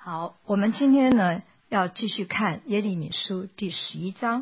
好，我们今天呢要继续看耶利米书第11章。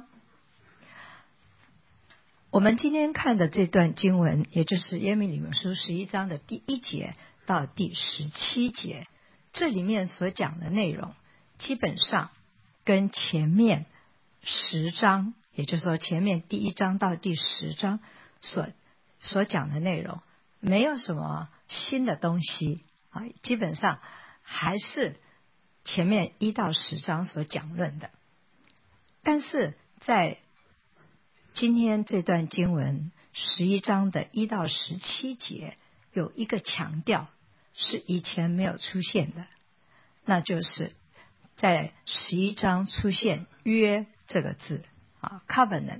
我们今天看的这段经文，也就是耶利米书11章的第1节到第17节，这里面所讲的内容，基本上跟前面10章，也就是说前面第1章到第10章所讲的内容，没有什么新的东西啊，基本上还是前面1到10章所讲论的。但是在今天这段经文11章的1到17节，有一个强调是以前没有出现的，那就是在11章出现约这个字啊 ，covenant。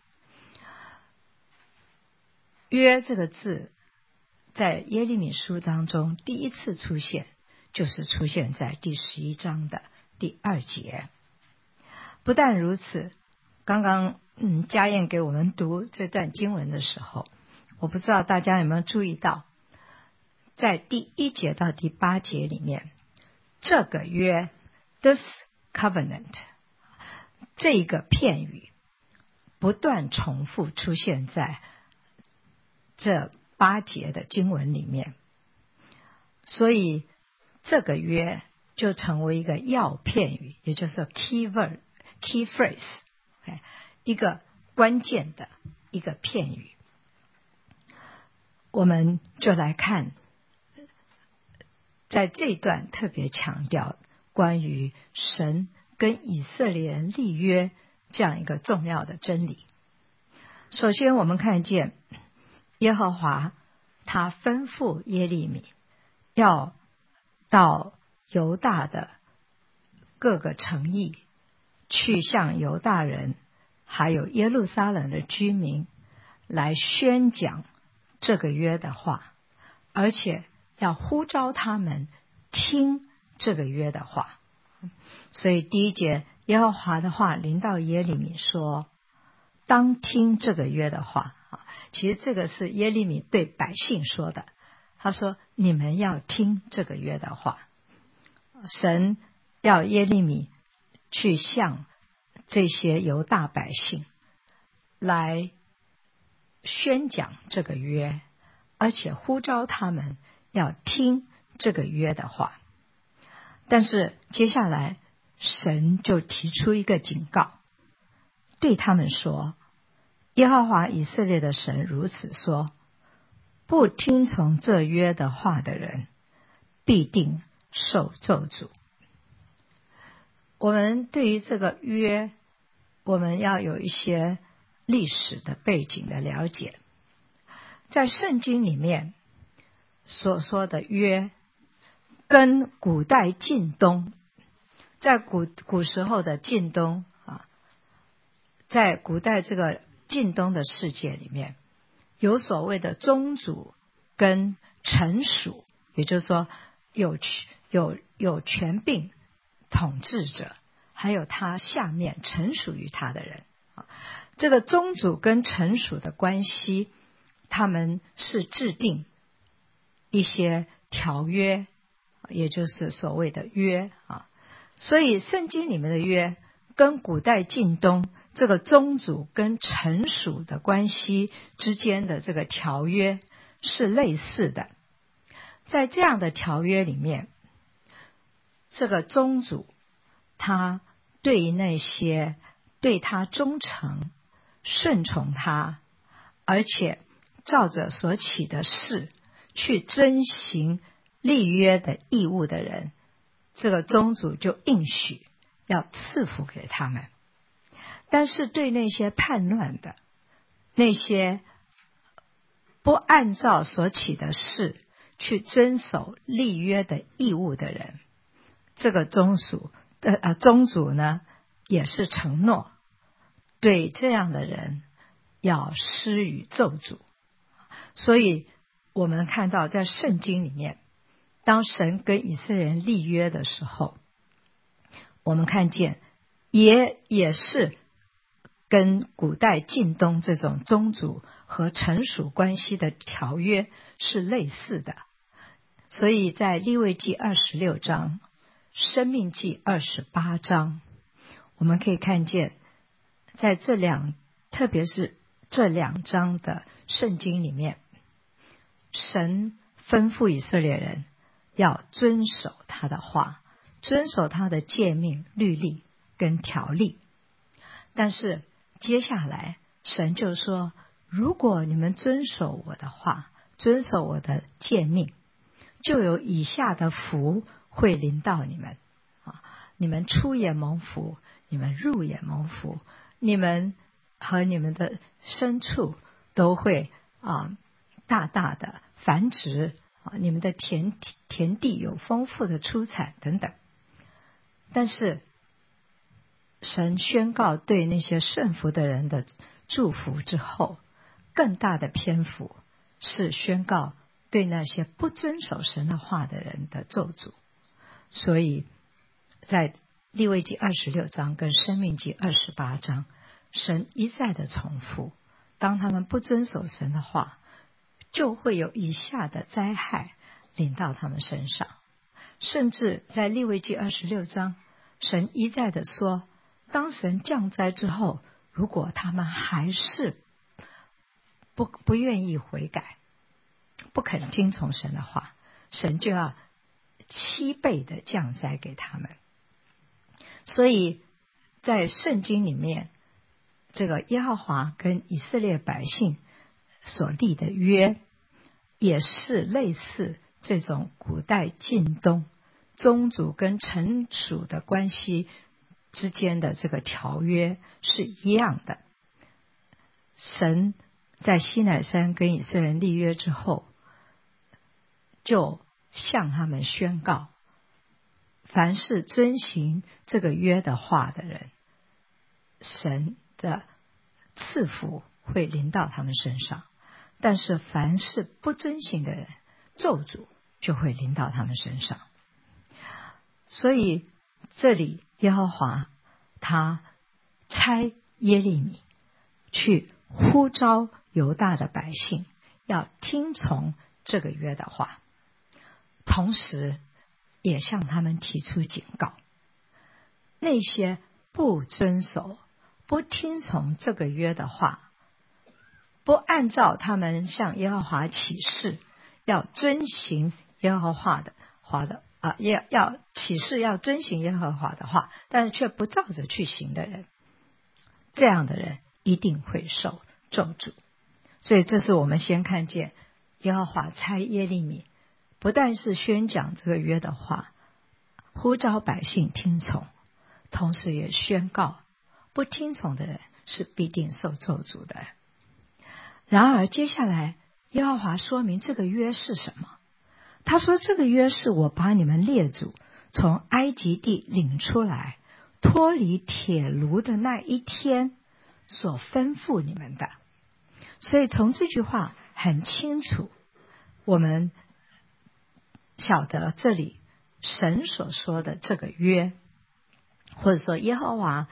约这个字在耶利米书当中第一次出现，就是出现在第11章的第2节。不但如此，刚刚家燕给我们读这段经文的时候，我不知道大家有没有注意到，在第1节到第8节里面，这个约 this covenant 这个片语不断重复出现在这8节的经文里面，所以这个约就成为一个要片语，也就是 key word key phrase， 一个关键的一个片语。我们就来看在这段特别强调关于神跟以色列人立约这样一个重要的真理。首先我们看见耶和华他吩咐耶利米要到犹大的各个城邑去向犹大人还有耶路撒冷的居民来宣讲这个约的话，而且要呼召他们听这个约的话。所以第1节，耶和华的话临到耶利米说，当听这个约的话。其实这个是耶利米对百姓说的，他说你们要听这个约的话。神要耶利米去向这些犹大百姓来宣讲这个约，而且呼召他们要听这个约的话。但是接下来神就提出一个警告，对他们说，耶和华以色列的神如此说，不听从这约的话的人必定受咒诅。我们对于这个约，我们要有一些历史的背景的了解。在圣经里面所说的约，跟古代近东，在古时候的近东啊，在古代这个近东的世界里面，有所谓的宗主跟臣属，也就是说有权柄统治者，还有他下面臣属于他的人。这个宗主跟臣属的关系，他们是制定一些条约，也就是所谓的约啊。所以圣经里面的约跟古代近东这个宗主跟臣属的关系之间的这个条约是类似的。在这样的条约里面，这个宗主他对那些对他忠诚顺从他，而且照着所起的誓去遵行立约的义务的人，这个宗主就应许要赐福给他们。但是对那些叛乱的，那些不按照所起的誓去遵守立约的义务的人，这个宗主呢也是承诺对这样的人要施予咒诅。所以我们看到在圣经里面，当神跟以色列人立约的时候，我们看见也是跟古代近东这种宗主和臣属关系的条约是类似的。所以在利未记26章申命记28章，我们可以看见，在特别是这2章的圣经里面，神吩咐以色列人要遵守他的话，遵守他的诫命、律例跟条例。但是接下来神就说，如果你们遵守我的话，遵守我的诫命，就有以下的福会临到你们啊！你们出也蒙福，你们入也蒙福，你们和你们的牲畜都会大大的繁殖啊！你们的田地有丰富的出产等等。但是神宣告对那些顺服的人的祝福之后，更大的篇幅是宣告对那些不遵守神的话的人的咒诅。所以在利未记26章跟申命记28章，神一再的重复，当他们不遵守神的话，就会有以下的灾害临到他们身上。甚至在利未记26章，神一再的说，当神降灾之后，如果他们还是不愿意悔改，不肯听从神的话，神就要7倍的降灾给他们。所以在圣经里面，这个耶和华跟以色列百姓所立的约，也是类似这种古代近东宗族跟臣属的关系之间的这个条约是一样的。神在西乃山跟以色列人立约之后，就向他们宣告，凡是遵行这个约的话的人，神的赐福会临到他们身上；但是凡是不遵行的人，咒诅就会临到他们身上。所以这里耶和华他差耶利米去呼召犹大的百姓要听从这个约的话，同时也向他们提出警告，那些不遵守、不听从这个约的话，不按照他们向耶和华起誓要遵行耶和华的要起誓要遵行耶和华的话，但是却不照着去行的人，这样的人一定会受咒诅。所以这是我们先看见耶和华差耶利米不但是宣讲这个约的话，呼召百姓听从，同时也宣告不听从的人是必定受咒诅的。然而接下来耶和华说明这个约是什么。他说，这个约是我把你们列祖从埃及地领出来，脱离铁炉的那一天所吩咐你们的。所以从这句话很清楚，我们晓得这里神所说的这个约，或者说耶和华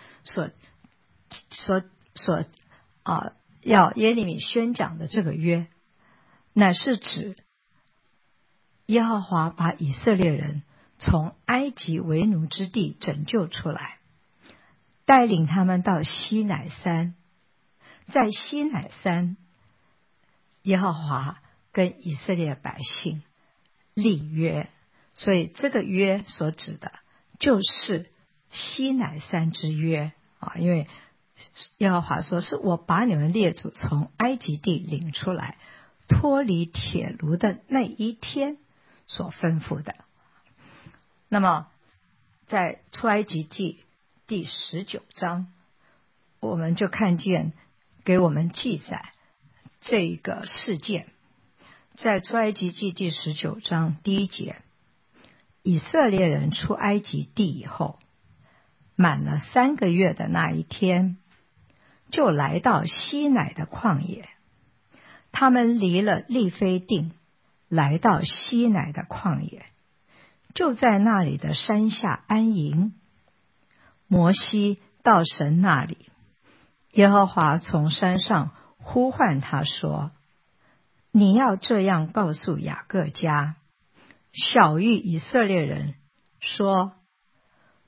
要耶利米宣讲的这个约，乃是指耶和华把以色列人从埃及为奴之地拯救出来，带领他们到西乃山。在西乃山，耶和华跟以色列百姓立约，所以这个约所指的就是西乃山之约啊，因为耶和华说，是我把你们列祖从埃及地领出来，脱离铁炉的那一天所吩咐的。那么在出埃及记第19章，我们就看见给我们记载这个事件。在出埃及记第19章1节，以色列人出埃及地以后，满了3个月的那一天，就来到西乃的旷野。他们离了利非定，来到西乃的旷野，就在那里的山下安营。摩西到神那里，耶和华从山上呼唤他说，你要这样告诉雅各家，晓谕以色列人说，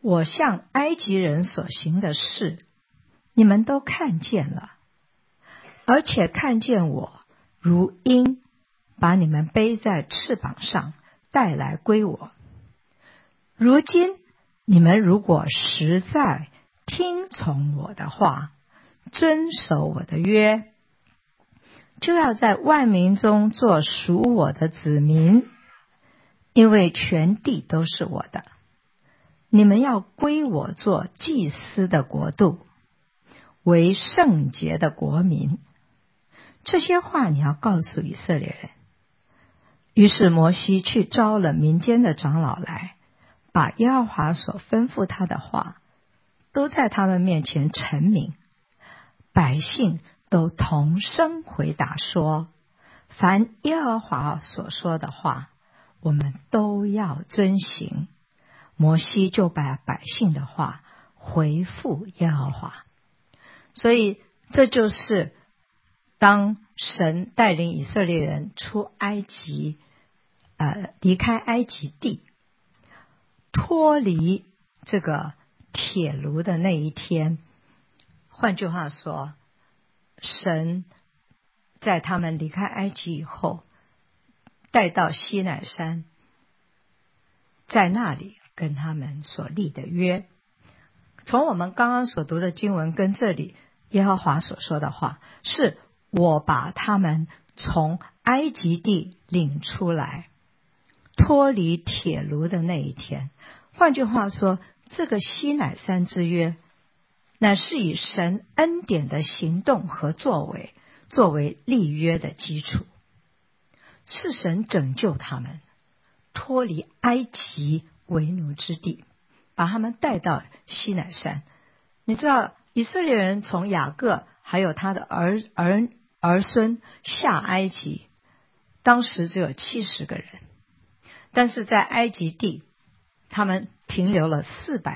我向埃及人所行的事，你们都看见了，而且看见我如鹰把你们背在翅膀上带来归我。如今你们如果实在听从我的话，遵守我的约，就要在万民中做属我的子民，因为全地都是我的。你们要归我做祭司的国度，为圣洁的国民。这些话你要告诉以色列人。于是摩西去招了民间的长老来，把耶和华所吩咐他的话都在他们面前陈明。百姓都同声回答说，凡耶和华所说的话，我们都要遵行。摩西就把百姓的话回复耶和华。所以这就是当神带领以色列人出埃及，离开埃及地，脱离这个铁炉的那一天。换句话说，神在他们离开埃及以后，带到西乃山，在那里跟他们所立的约。从我们刚刚所读的经文跟这里耶和华所说的话，是我把他们从埃及地领出来，脱离铁炉的那一天。换句话说，这个西乃山之约乃是以神恩典的行动和作为作为立约的基础，是神拯救他们脱离埃及为奴之地，把他们带到西乃山。你知道以色列人从雅各还有他的儿孙下埃及，当时只有70个人，但是在埃及地他们停留了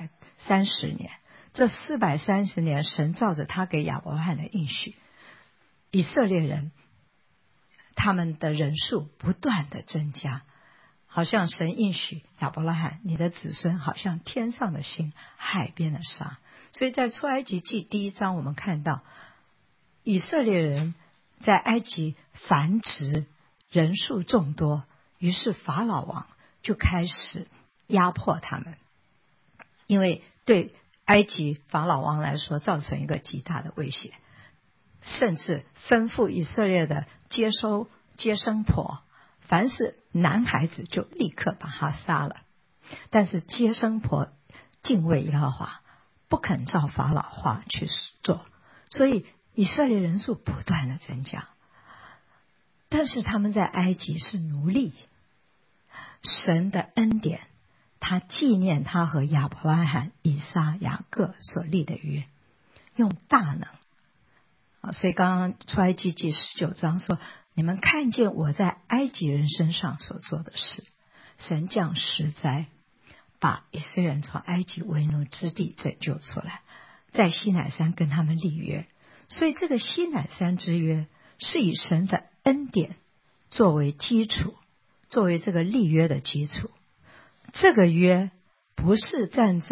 430年。这430年，神照着他给亚伯拉罕的应许，以色列人他们的人数不断的增加，好像神应许亚伯拉罕，你的子孙好像天上的星，海边的沙。所以在出埃及记第1章，我们看到以色列人在埃及繁殖，人数众多，于是法老王就开始压迫他们，因为对埃及法老王来说造成一个极大的威胁，甚至吩咐以色列的接生婆，凡是男孩子就立刻把他杀了。但是接生婆敬畏耶和华，不肯照法老话去做，所以以色列人数不断的增加。但是他们在埃及是奴隶，神的恩典，他纪念他和亚伯拉罕、以撒、雅各所立的约，用大能。所以刚刚出埃及记19章说，你们看见我在埃及人身上所做的事，神降10灾，把以色列人从埃及为奴之地拯救出来，在西乃山跟他们立约。所以这个西乃山之约是以神的恩典作为基础，作为这个立约的基础。这个约不是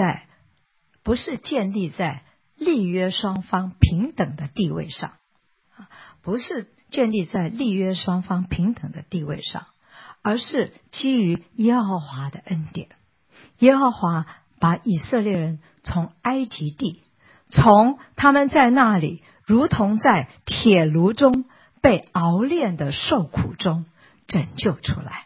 建立在立约双方平等的地位上，不是建立在立约双方平等的地位上，而是基于耶和华的恩典。耶和华把以色列人从埃及地，从他们在那里如同在铁炉中被熬炼的受苦中拯救出来。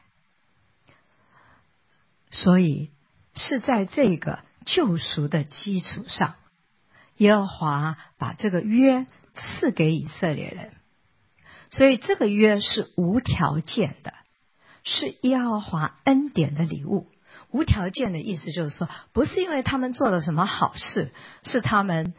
所以是在这个救赎的基础上，耶和华把这个约赐给以色列人。所以这个约是无条件的，是耶和华恩典的礼物。无条件的意思就是说，不是因为他们做了什么好事，是他们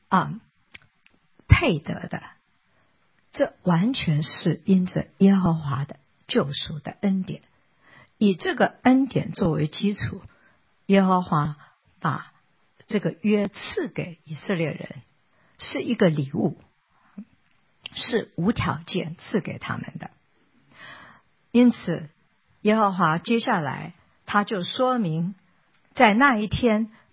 配得的，这完全是因着耶和华的救赎的恩典。以这个恩典作为基础，耶和华把这个约赐给以色列人，是一个礼物，是无条件赐给他们的。因此耶和华接下来他就说明，在那一天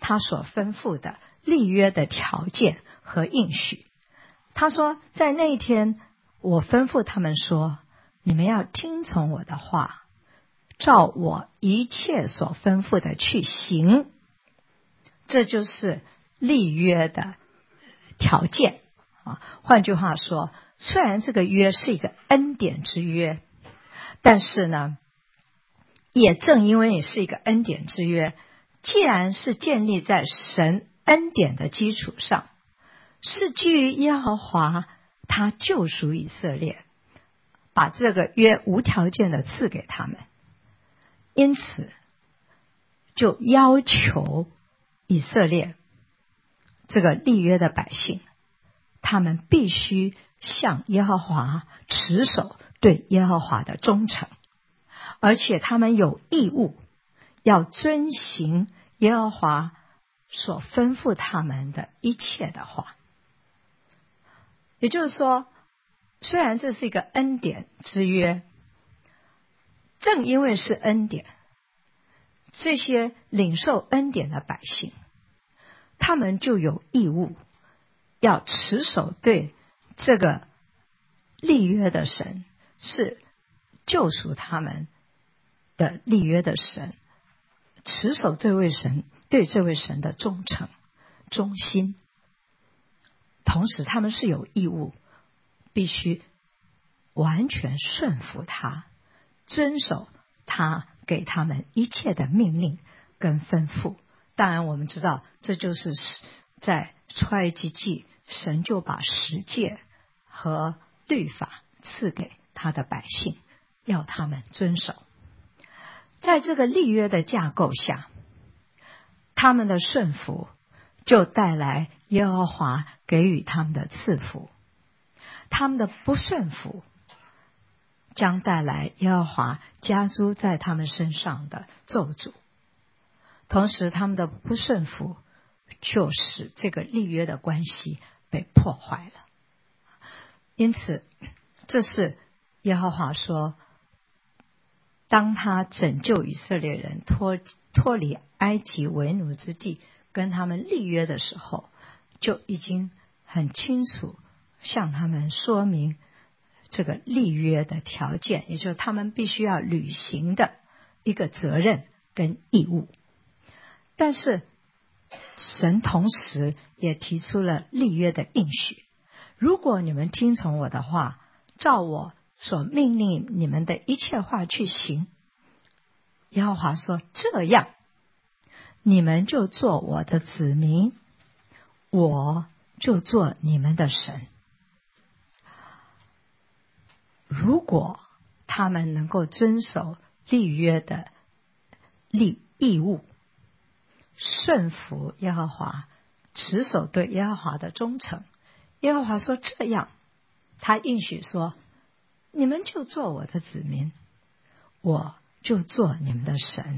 他所吩咐的立约的条件和应许。他说，在那一天，我吩咐他们说，你们要听从我的话，照我一切所吩咐的去行。这就是立约的条件啊。换句话说，虽然这个约是一个恩典之约，但是呢，也正因为是一个恩典之约，既然是建立在神恩典的基础上，是基于耶和华他救赎以色列，把这个约无条件的赐给他们，因此就要求以色列这个立约的百姓，他们必须向耶和华持守对耶和华的忠诚，而且他们有义务要遵行耶和华所吩咐他们的一切的话。也就是说，虽然这是一个恩典之约，正因为是恩典，这些领受恩典的百姓，他们就有义务要持守对这个立约的神，是救赎他们的立约的神，持守这位神对这位神的忠诚忠心。同时他们是有义务必须完全顺服他，遵守他给他们一切的命令跟吩咐。当然我们知道，这就是在出埃及记，神就把十诫和律法赐给他的百姓，要他们遵守。在这个立约的架构下，他们的顺服就带来耶和华给予他们的赐福，他们的不顺服将带来耶和华加诸在他们身上的咒诅。同时他们的不顺服就使这个立约的关系被破坏了。因此这是耶和华说，当他拯救以色列人脱离埃及为奴之地，跟他们立约的时候，就已经很清楚向他们说明这个立约的条件，也就是他们必须要履行的一个责任跟义务。但是神同时也提出了立约的应许，如果你们听从我的话，照我所命令你们的一切话去行，耶和华说，这样你们就做我的子民，我就做你们的神。如果他们能够遵守立约的义务，顺服耶和华，持守对耶和华的忠诚，耶和华说，这样他应许说，你们就做我的子民，我就做你们的神。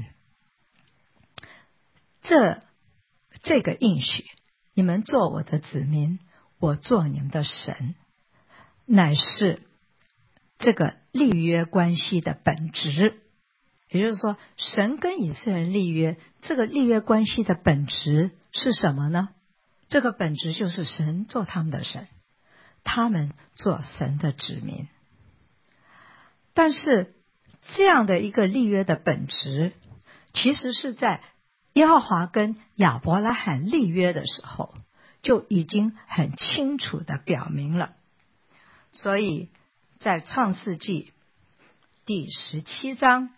这个应许，你们做我的子民，我做你们的神，乃是这个立约关系的本质。也就是说，神跟以色列人立约，这个立约关系的本质是什么呢？这个本质就是神做他们的神，他们做神的子民。但是这样的一个立约的本质，其实是在耶和华跟亚伯拉罕立约的时候就已经很清楚地表明了。所以在创世纪第17章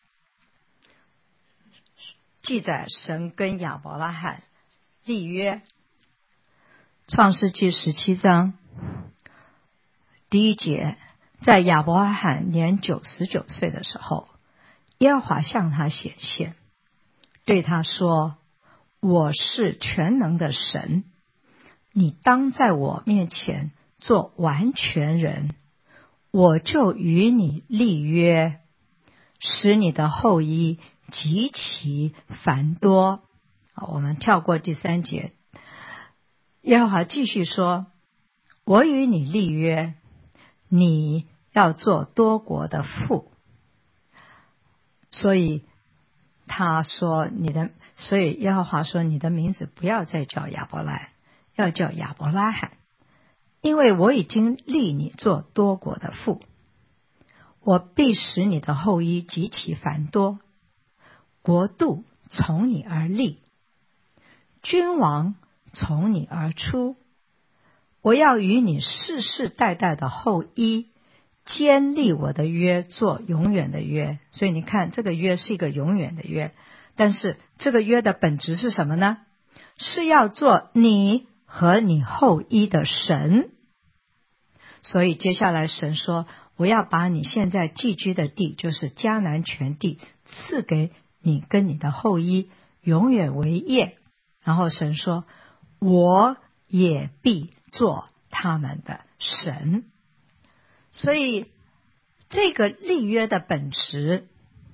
记载神跟亚伯拉罕立约。创世纪17章第1节，在亚伯拉罕年99岁的时候，耶和华向他显现，对他说，我是全能的神，你当在我面前做完全人，我就与你立约，使你的后裔极其繁多。我们跳过第3节，耶和华继续说，我与你立约，你要做多国的父。所以他说所以耶和华说，你的名字不要再叫亚伯兰，要叫亚伯拉罕，因为我已经立你做多国的父，我必使你的后裔极其繁多，国度从你而立，君王从你而出，我要与你世世代代的后裔坚立我的约，做永远的约。所以你看，这个约是一个永远的约，但是这个约的本质是什么呢？是要做你和你后裔的神。所以接下来神说，我要把你现在寄居的地，就是迦南全地，赐给你跟你的后裔，永远为业。然后神说，我也必做他们的神。所以这个立约的本质，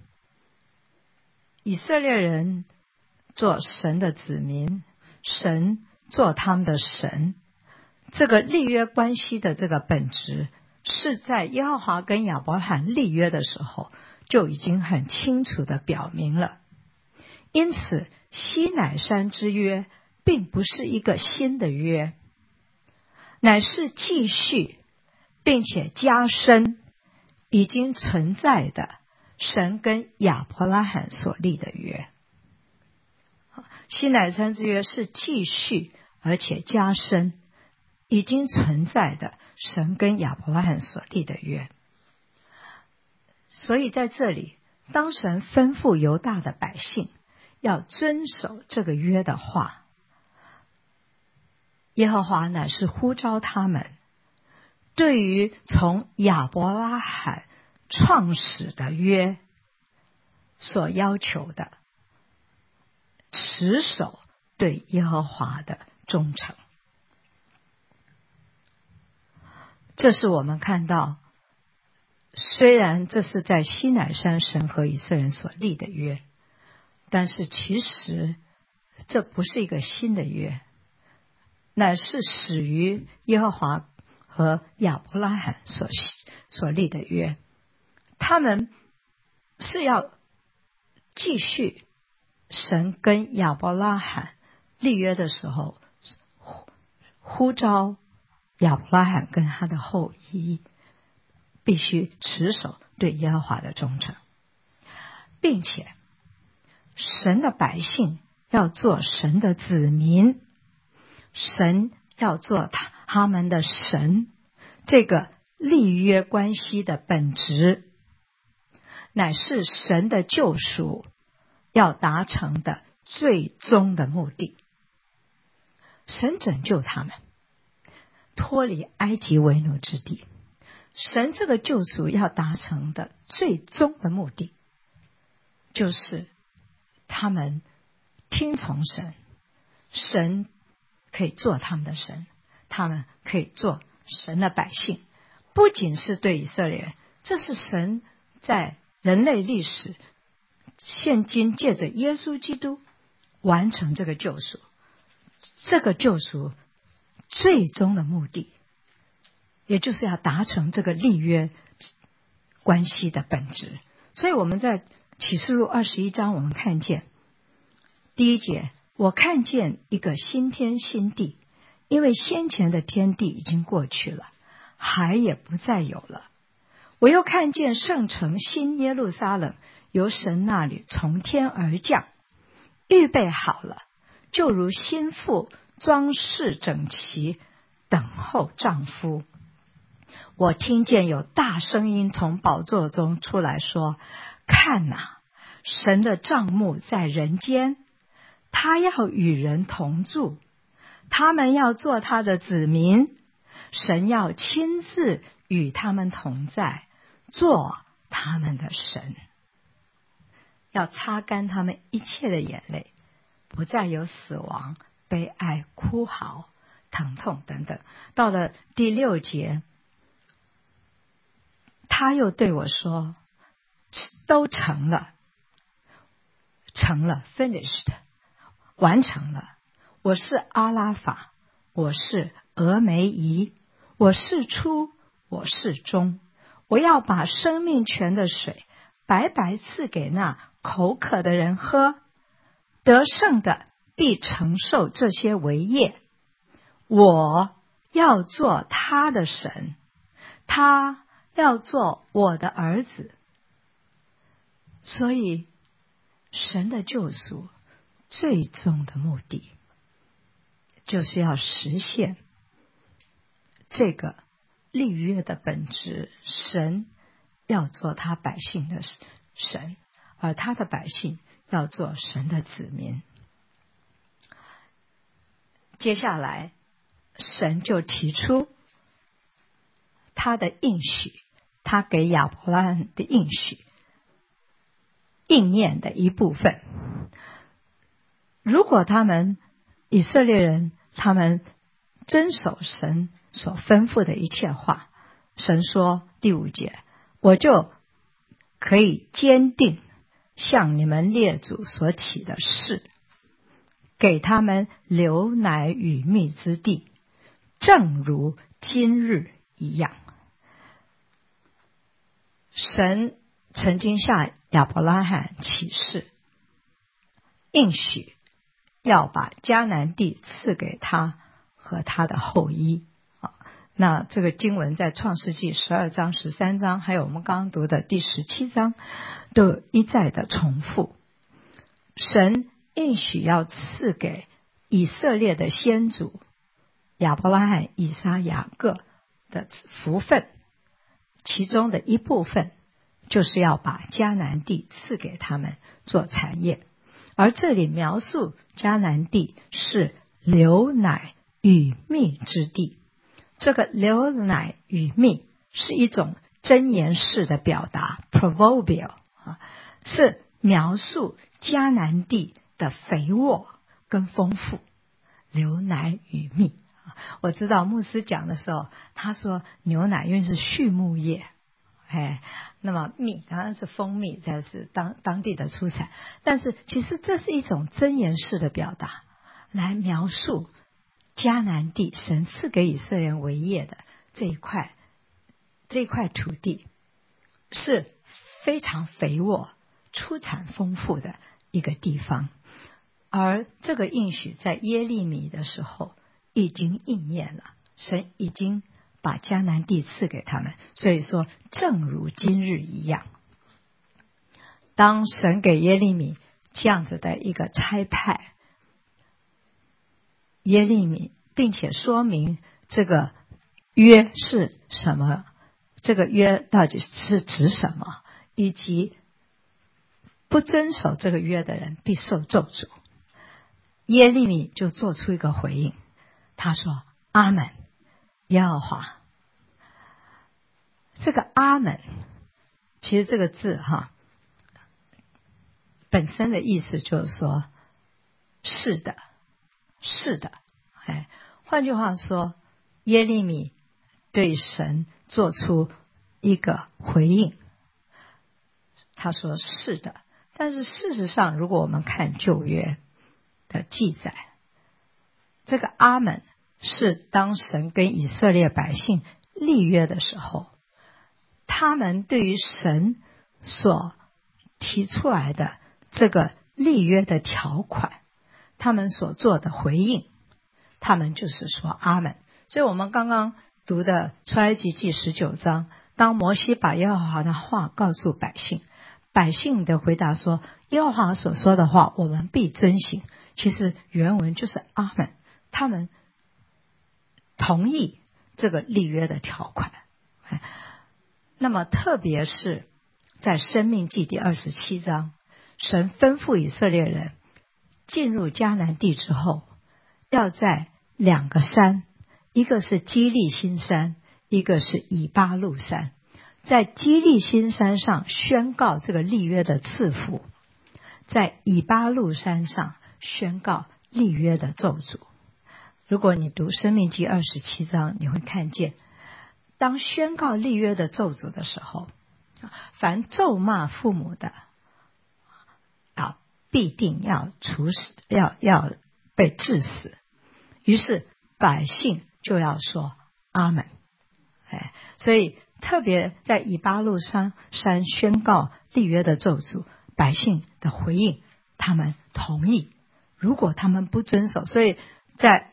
以色列人做神的子民，神做他们的神，这个立约关系的这个本质，是在耶和华跟亚伯拉罕立约的时候就已经很清楚的表明了。因此西乃山之约并不是一个新的约，乃是继续并且加深已经存在的神跟亚伯拉罕所立的约。西乃山之约是继续而且加深已经存在的神跟亚伯拉罕所立的约。所以在这里，当神吩咐犹大的百姓要遵守这个约的话，耶和华乃是呼召他们对于从亚伯拉罕创始的约所要求的，持守对耶和华的忠诚。这是我们看到，虽然这是在西乃山神和以色列人所立的约，但是其实这不是一个新的约，乃是始于耶和华和亚伯拉罕所立的约。他们是要继续神跟亚伯拉罕立约的时候呼召亚伯拉罕跟他的后裔必须持守对耶和华的忠诚，并且神的百姓要做神的子民，神要做他们的神。这个立约关系的本质，乃是神的救赎要达成的最终的目的。神拯救他们脱离埃及为奴之地，神这个救赎要达成的最终的目的，就是他们听从神，神可以做他们的神，他们可以做神的百姓。不仅是对以色列人，这是神在人类历史现今借着耶稣基督完成这个救赎。这个救赎最终的目的，也就是要达成这个立约关系的本质。所以我们在启示录21章，我们看见第1节，我看见一个新天新地，因为先前的天地已经过去了，海也不再有了。我又看见圣城新耶路撒冷由神那里从天而降，预备好了，就如新妇装饰整齐，等候丈夫。我听见有大声音从宝座中出来说，看哪，神的帐幕在人间，他要与人同住，他们要做他的子民，神要亲自与他们同在，做他们的神，要擦干他们一切的眼泪，不再有死亡、悲哀、哭嚎、疼痛等等。到了第6节，他又对我说，都成了，成了 finished， 完成了。我是阿拉法，我是俄梅夷，我是初，我是终。我要把生命泉的水白白赐给那口渴的人喝，得胜的必承受这些为业。我要做他的神，他要做我的儿子。所以神的救赎最终的目的，就是要实现这个立约的本质。神要做他百姓的神，而他的百姓要做神的子民。接下来神就提出他的应许，他给亚伯拉罕的应许应验的一部分。如果以色列人他们遵守神所吩咐的一切话，神说第5节，我就可以坚定向你们列祖所起的誓，给他们流奶与蜜之地，正如今日一样。神曾经向亚伯拉罕起誓，应许要把迦南地赐给他和他的后裔。那这个经文在创世纪12章、13章，还有我们刚刚读的第17章，都有一再的重复。神应许要赐给以色列的先祖亚伯拉罕、以撒、雅各的福分，其中的一部分就是要把迦南地赐给他们做产业。而这里描述迦南地是流奶与蜜之地，这个流奶与蜜是一种箴言式的表达 proverbial， 是描述迦南地的肥沃跟丰富，流奶与蜜。我知道牧师讲的时候，他说牛奶因为是畜牧业，那么蜜当然是蜂蜜，这是当地的出产。但是其实这是一种箴言式的表达，来描述迦南地神赐给以色列人为业的这一块土地是非常肥沃、出产丰富的一个地方。而这个应许在耶利米的时候已经应验了，神已经把迦南地赐给他们。所以说正如今日一样，当神给耶利米这样子的一个差派，耶利米并且说明这个约是什么，这个约到底是指什么，以及不遵守这个约的人必受咒诅。耶利米就做出一个回应，他说阿们，耶和华。这个阿们其实这个字本身的意思就是说是的，是的。换句话说，耶利米对神做出一个回应，他说是的。但是事实上，如果我们看旧约的记载，这个阿们是当神跟以色列百姓立约的时候，他们对于神所提出来的这个立约的条款，他们所做的回应，他们就是说阿们。所以我们刚刚读的出埃及记19章，当摩西把耶和华的话告诉百姓，百姓的回答说耶和华所说的话我们必遵行，其实原文就是阿们，他们同意这个立约的条款。那么特别是在申命记第27章，神吩咐以色列人进入迦南地之后，要在2个山，一个是基利新山，一个是以巴路山。在基利新山上宣告这个立约的赐福，在以巴路山上宣告立约的咒诅。如果你读申命记27章，你会看见当宣告立约的咒诅的时候，凡咒骂父母的必定要处死，要被治死。于是百姓就要说阿们。所以特别在以巴路山宣告立约的咒诅，百姓的回应，他们同意。如果他们不遵守，所以在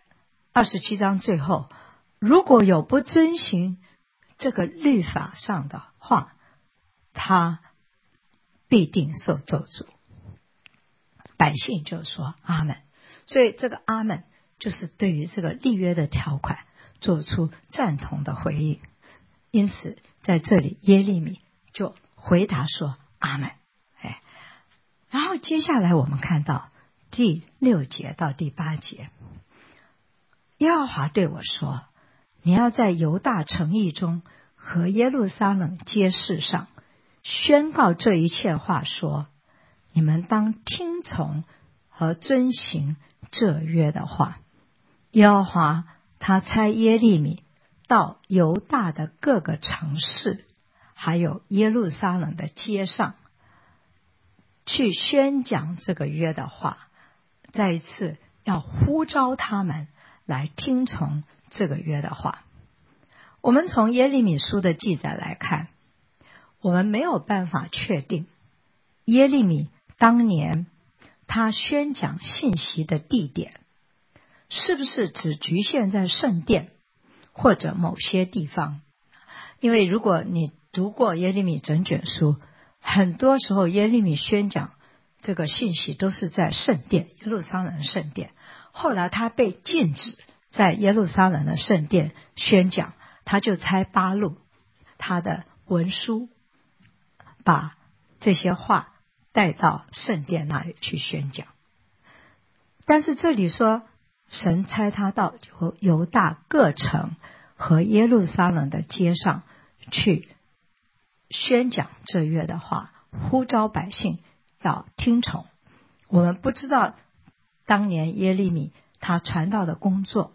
27章最后，如果有不遵循这个律法上的话，他必定受咒诅。百姓就说阿们。所以这个阿们就是对于这个立约的条款做出赞同的回应。因此在这里耶利米就回答说阿们。然后接下来我们看到第6节到第8节，耶和华对我说，你要在犹大城邑中和耶路撒冷街市上宣告这一切话，说你们当听从和遵行这约的话。耶和华他差耶利米到犹大的各个城市，还有耶路撒冷的街上去宣讲这个约的话，再一次要呼召他们来听从这个约的话。我们从耶利米书的记载来看，我们没有办法确定耶利米当年他宣讲信息的地点是不是只局限在圣殿或者某些地方。因为如果你读过耶利米整卷书，很多时候耶利米宣讲这个信息都是在圣殿，耶路撒冷圣殿。后来他被禁止在耶路撒冷的圣殿宣讲，他就差巴录他的文书，把这些话带到圣殿那里去宣讲。但是这里说神差他到犹大各城和耶路撒冷的街上去宣讲这约的话，呼召百姓要听从。我们不知道当年耶利米他传道的工作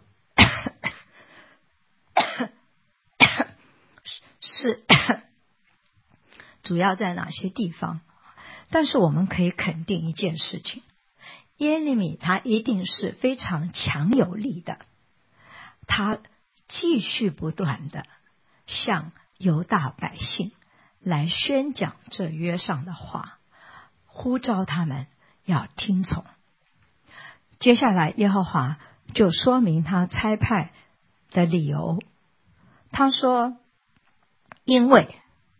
是主要在哪些地方，但是我们可以肯定一件事情，耶利米他一定是非常强有力的，他继续不断的向犹大百姓来宣讲这约上的话，呼召他们要听从。接下来耶和华就说明他差派的理由，他说因为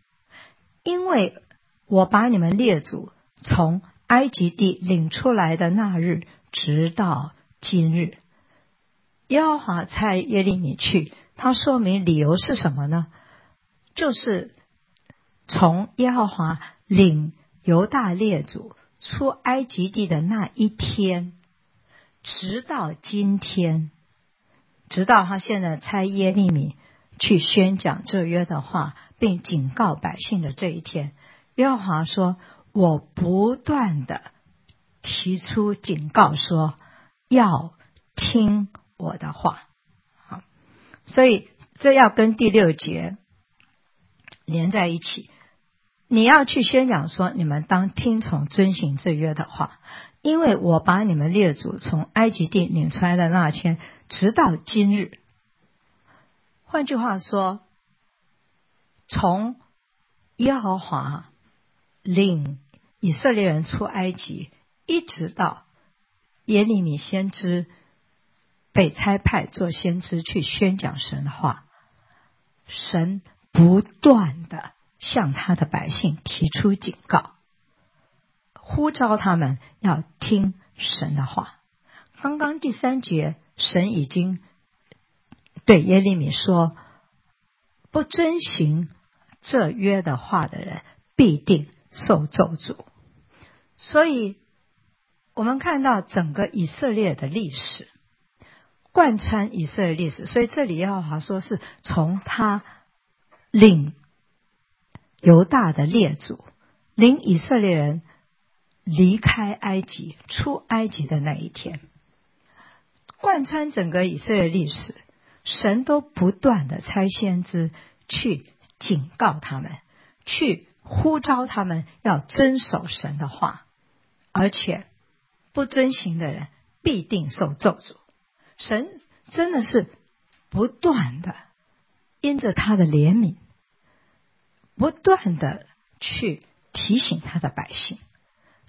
我把你们列祖从埃及地领出来的那日直到今日。耶和华差耶利米去，他说明理由是什么呢？就是从耶和华领犹大列祖出埃及地的那一天直到今天，直到他现在差耶利米去宣讲这约的话并警告百姓的这一天，耶和华说我不断的提出警告说要听我的话。好，所以这要跟第6节连在一起，你要去宣讲说你们当听从遵行这约的话，因为我把你们列祖从埃及地领出来的那天直到今日。换句话说，从耶和华领以色列人出埃及一直到耶利米先知被差派做先知去宣讲神的话，神不断的向他的百姓提出警告，呼召他们要听神的话。刚刚第3节神已经对耶利米说，不遵行这约的话的人必定受咒诅。所以我们看到整个以色列的历史，贯穿以色列历史，所以这里耶和华说是从他领犹大的列祖，领以色列人离开埃及出埃及的那一天，贯穿整个以色列历史，神都不断的差先知去警告他们，去呼召他们要遵守神的话，而且不遵行的人必定受咒诅。神真的是不断的因着他的怜悯，不断的去提醒他的百姓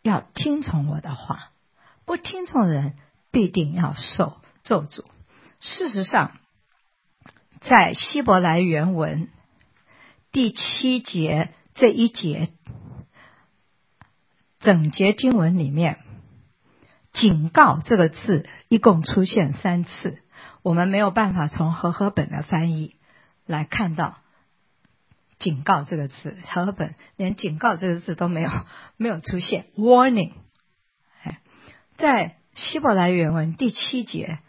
要听从我的话，不听从的人必定要受咒诅。事实上，在希伯来原文第7节这一节整节经文里面，警告这个字一共出现3次。我们没有办法从和合本的翻译来看到警告这个字，和合本连警告这个字都没有出现 warning。 在希伯来原文第7节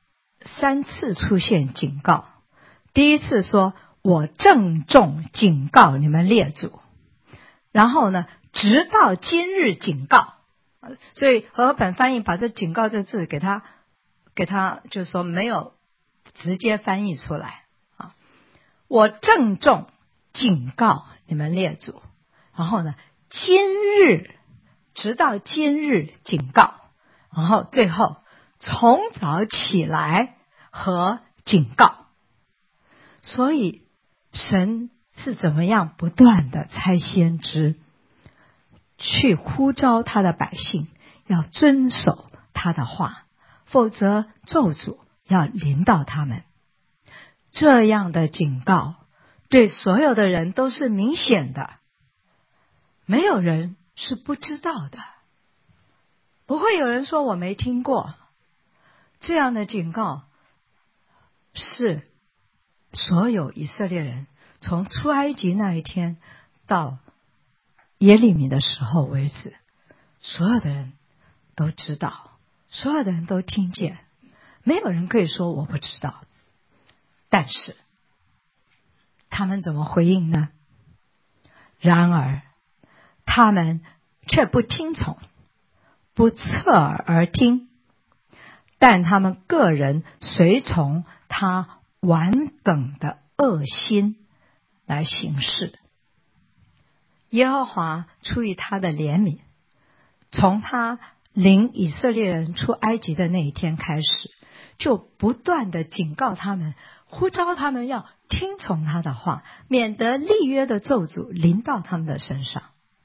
3次出现警告。第一次说我郑重警告你们列祖，然后呢直到今日警告，所以和合本翻译把这警告这字给他就是说没有直接翻译出来啊。我郑重警告你们列祖，然后呢今日直到今日警告，然后最后从早起来和警告。所以神是怎么样不断的差先知去呼召他的百姓要遵守他的话，否则咒诅要临到他们。这样的警告对所有的人都是明显的，没有人是不知道的，不会有人说我没听过。这样的警告是所有以色列人从出埃及那一天到耶利米的时候为止，所有的人都知道，所有的人都听见，没有人可以说我不知道。但是他们怎么回应呢？然而他们却不听从，不侧耳而听，但他们个人随从他顽梗的恶心来行事。耶和华出于他的怜悯，从他领以色列人出埃及的那一天开始，就不断的警告他们，呼召他们要听从他的话，免得立约的咒诅临到他们的身上。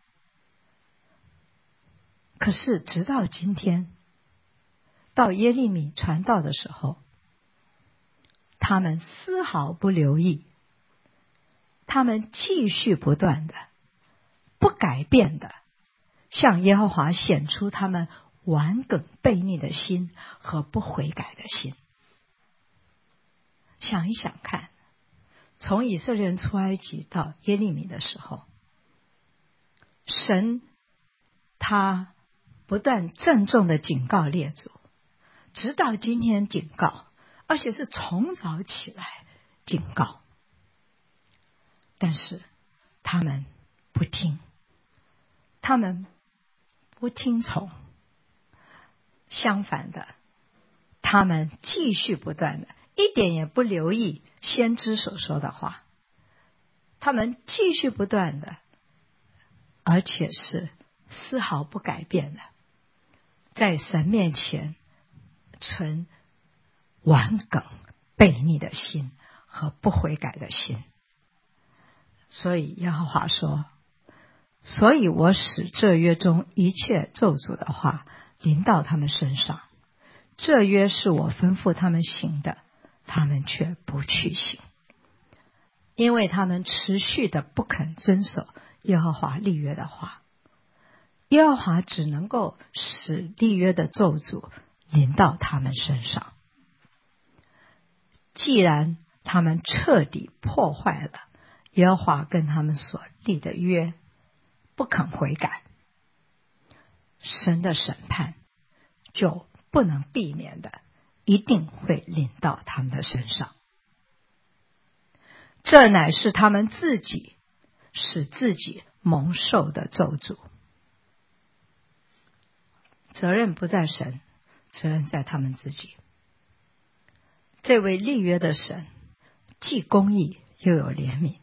可是直到今天，到耶利米传道的时候，他们丝毫不留意，他们继续不断的不改变的向耶和华显出他们顽梗悖逆的心和不悔改的心。想一想看，从以色列人出埃及到耶利米的时候，神他不断郑重的警告列祖，直到今天警告，而且是从早起来警告，但是他们不听，他们不听从，相反的，他们继续不断的，一点也不留意先知所说的话，他们继续不断的，而且是丝毫不改变的，在神面前存顽梗悖逆的心和不悔改的心。所以耶和华说，所以我使这约中一切咒诅的话临到他们身上，这约是我吩咐他们行的，他们却不去行，因为他们持续的不肯遵守耶和华立约的话。耶和华只能够使立约的咒诅临到他们身上。既然他们彻底破坏了耶和华跟他们所立的约，不肯悔改，神的审判就不能避免的一定会临到他们的身上。这乃是他们自己使自己蒙受的咒诅。责任不在神，责任在他们自己。这位立约的神既公义又有怜悯，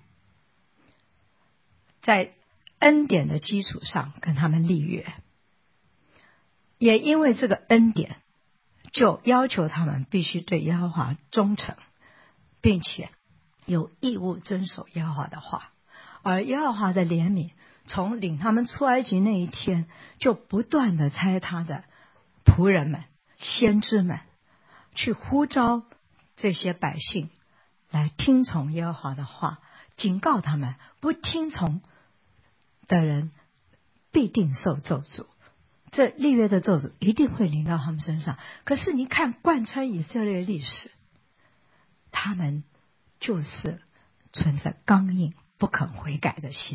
在恩典的基础上跟他们立约，也因为这个恩典，就要求他们必须对耶和华忠诚，并且有义务遵守耶和华的话。而耶和华的怜悯从领他们出埃及那一天，就不断的差他的仆人们、先知们去呼召这些百姓来听从耶和华的话，警告他们不听从的人必定受咒诅，这立约的咒诅一定会临到他们身上。可是你看贯穿以色列历史，他们就是存着刚硬不肯悔改的心，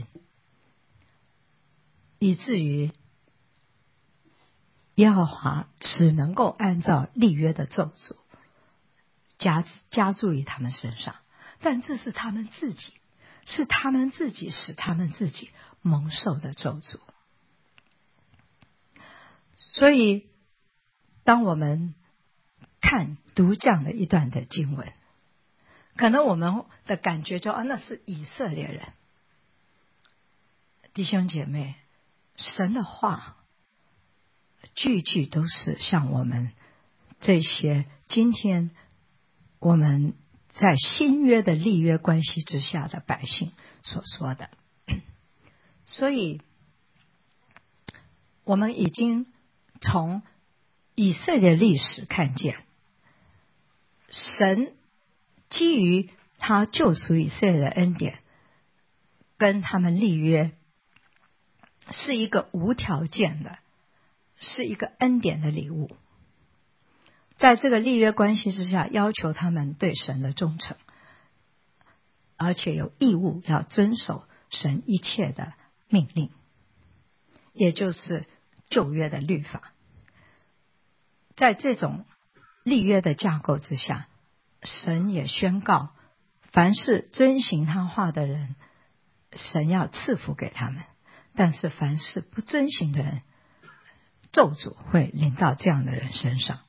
以至于耶和华只能够按照立约的咒诅加注于他们身上。但这是他们自己使他们自己蒙受的咒诅。所以当我们读这样的一段的经文，可能我们的感觉就那是以色列人。弟兄姐妹，神的话句句都是像我们这些今天我们在新约的立约关系之下的百姓所说的。所以我们已经从以色列历史看见，神基于他救赎以色列的恩典跟他们立约，是一个无条件的，是一个恩典的礼物。在这个立约关系之下，要求他们对神的忠诚，而且有义务要遵守神一切的命令，也就是旧约的律法。在这种立约的架构之下，神也宣告，凡是遵行他话的人，神要赐福给他们；但是凡是不遵行的人，咒诅会临到这样的人身上。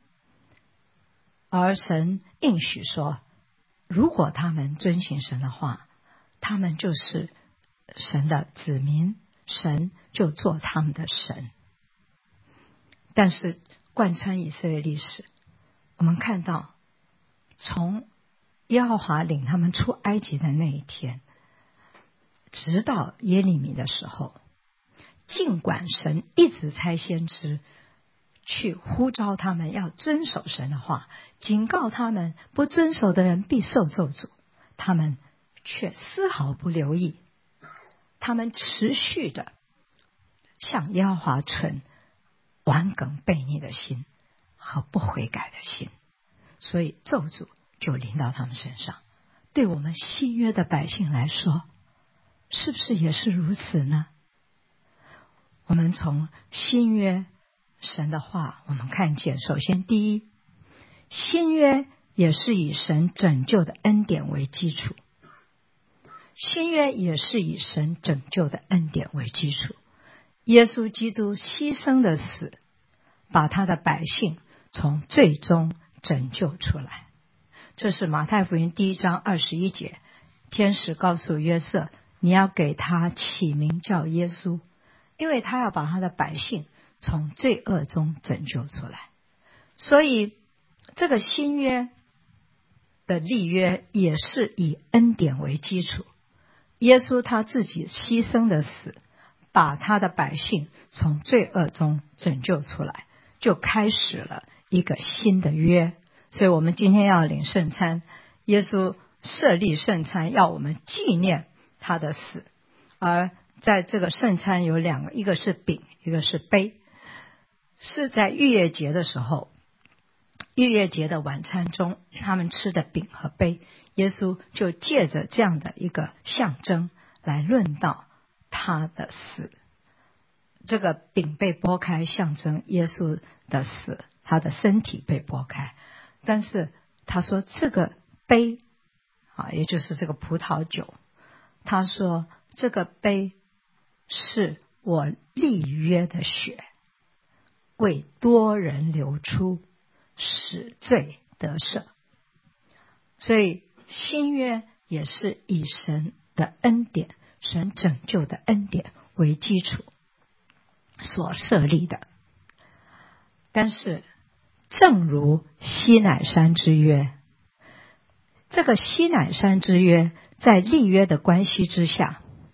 而神应许说，如果他们遵行神的话，他们就是神的子民，神就做他们的神。但是贯穿以色列历史，我们看到从耶和华领他们出埃及的那一天，直到耶利米的时候，尽管神一直差先知去呼召他们要遵守神的话，警告他们不遵守的人必受咒诅，他们却丝毫不留意，他们持续的向耶和华存顽梗悖逆的心和不悔改的心，所以咒诅就临到他们身上。对我们新约的百姓来说，是不是也是如此呢？我们从新约神的话，我们看见，首先第一，新约也是以神拯救的恩典为基础，新约也是以神拯救的恩典为基础。耶稣基督牺牲的死，把他的百姓从罪中拯救出来。这是马太福音1章21节，天使告诉约瑟，你要给他起名叫耶稣，因为他要把他的百姓从罪恶中拯救出来。所以这个新约的立约也是以恩典为基础，耶稣他自己牺牲的死，把他的百姓从罪恶中拯救出来，就开始了一个新的约。所以我们今天要领圣餐，耶稣设立圣餐，要我们纪念他的死。而在这个圣餐有两个，一个是饼，一个是杯，是在逾越节的时候，逾越节的晚餐中，他们吃的饼和杯，耶稣就借着这样的一个象征来论到他的死。这个饼被剥开，象征耶稣的死，他的身体被剥开。但是他说这个杯也就是这个葡萄酒，他说这个杯是我立约的血，为多人流出，使罪得赦。所以新约也是以神的恩典，神拯救的恩典为基础所设立的。但是正如西乃山之约，这个西乃山之约在立约的关系之下，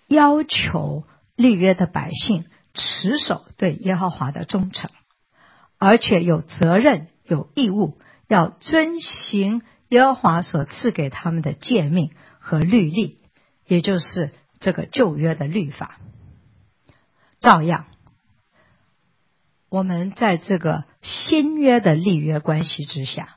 要求立约的百姓持守对耶和华的忠诚，而且有责任有义务要遵行耶和华所赐给他们的诫命和律例，也就是这个旧约的律法。照样，我们在这个新约的立约关系之下，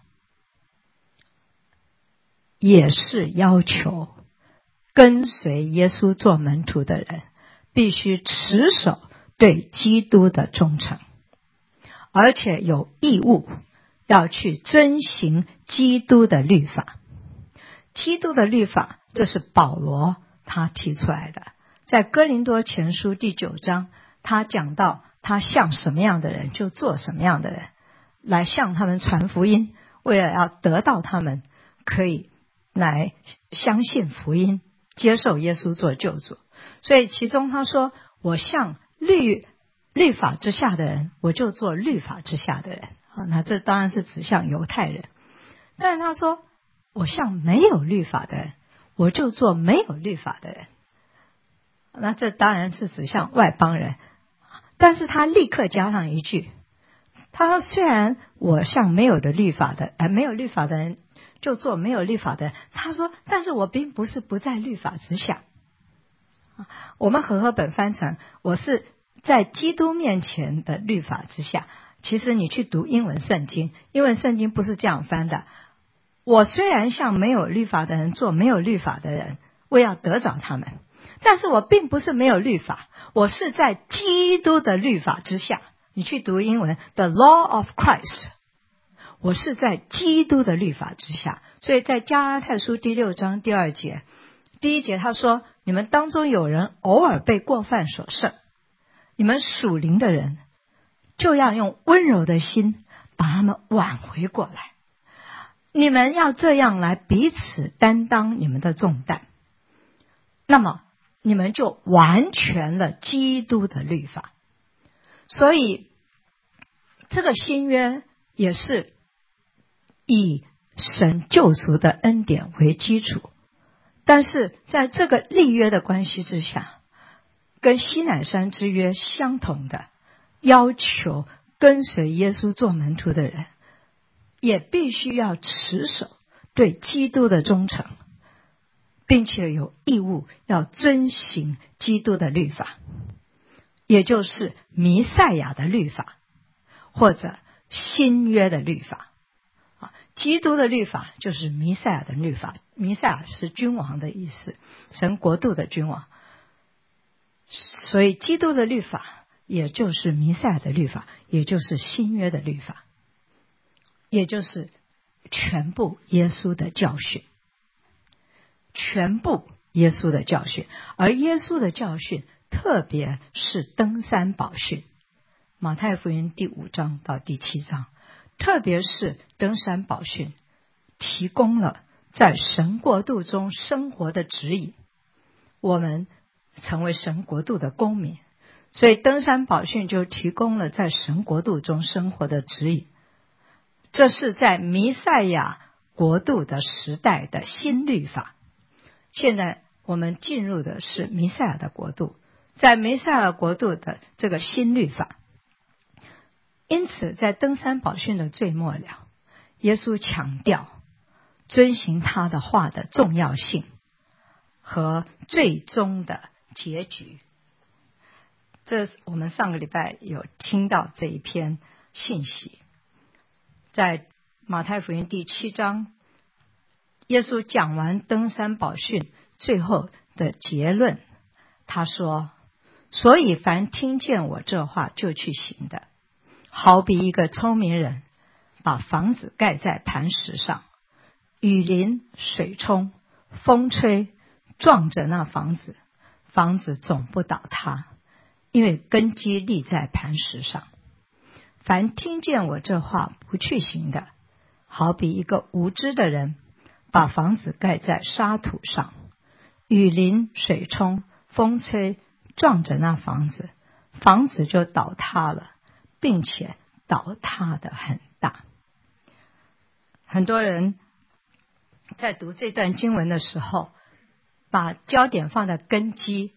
也是要求跟随耶稣做门徒的人必须持守对基督的忠诚，而且有义务要去遵行基督的律法。基督的律法，这是保罗他提出来的。在哥林多前书第9章，他讲到他像什么样的人就做什么样的人，来向他们传福音，为了要得到他们可以来相信福音，接受耶稣做救主。所以其中他说，我像律法之下的人，我就做律法之下的人。那这当然是指向犹太人。但是他说，我像没有律法的人，我就做没有律法的人。那这当然是指向外邦人。但是他立刻加上一句，他说，虽然我像没有律法的人就做没有律法的人，他说，但是我并不是不在律法之下。我们和合本翻成，我是在基督面前的律法之下。其实你去读英文圣经不是这样翻的。我虽然像没有律法的人做没有律法的人，为要得着他们，但是我并不是没有律法，我是在基督的律法之下。你去读英文 The Law of Christ， 我是在基督的律法之下。所以在加拉太书第6章第2节，第1节他说，你们当中有人偶尔被过犯所胜，你们属灵的人就要用温柔的心把他们挽回过来。你们要这样来彼此担当你们的重担，那么你们就完全了基督的律法。所以这个新约也是以神救赎的恩典为基础，但是在这个立约的关系之下，跟西乃山之约相同的，要求跟随耶稣做门徒的人也必须要持守对基督的忠诚，并且有义务要遵行基督的律法，也就是弥赛亚的律法，或者新约的律法。基督的律法就是弥赛亚的律法，弥赛亚是君王的意思，神国度的君王。所以基督的律法也就是弥赛亚的律法，也就是新约的律法，也就是全部耶稣的教训，全部耶稣的教训。而耶稣的教训特别是登山宝训，马太福音第5章到第7章，特别是登山宝训提供了在神国度中生活的指引，我们成为神国度的公民。所以登山宝训就提供了在神国度中生活的指引。这是在弥赛亚国度的时代的新律法。现在我们进入的是弥赛亚的国度，在弥赛亚国度的这个新律法。因此在登山宝训的最末了，耶稣强调遵行他的话的重要性和最终的结局。这我们上个礼拜有听到这一篇信息。在马太福音第7章，耶稣讲完登山宝训最后的结论，他说，所以凡听见我这话就去行的，好比一个聪明人把房子盖在磐石上，雨淋水冲风吹，撞着那房子，房子总不倒塌，因为根基立在磐石上。凡听见我这话不去行的，好比一个无知的人把房子盖在沙土上，雨淋水冲风吹，撞着那房子，房子就倒塌了，并且倒塌得很大。很多人在读这段经文的时候，把焦点放在根基，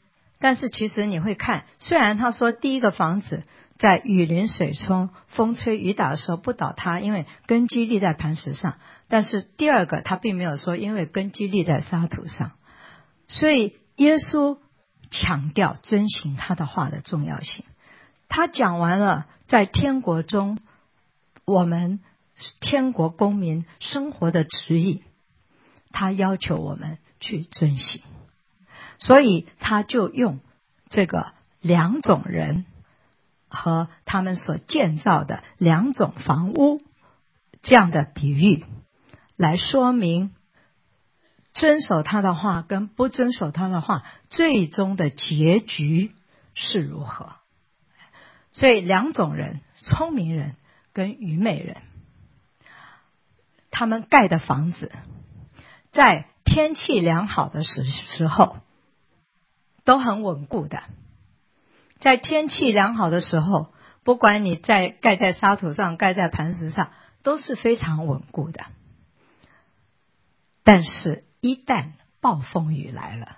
但是其实你会看，虽然他说第一个房子在雨淋水冲、风吹雨打的时候不倒塌，因为根基立在磐石上，但是第二个他并没有说因为根基立在沙土上。所以耶稣强调遵行他的话的重要性。他讲完了在天国中我们天国公民生活的旨意，他要求我们去遵行。所以他就用这个两种人和他们所建造的两种房屋这样的比喻来说明遵守他的话跟不遵守他的话最终的结局是如何。所以两种人，聪明人跟愚昧人，他们盖的房子在天气良好的时候都很稳固的。在天气良好的时候，不管你盖在沙土上盖在磐石上都是非常稳固的。但是一旦暴风雨来了，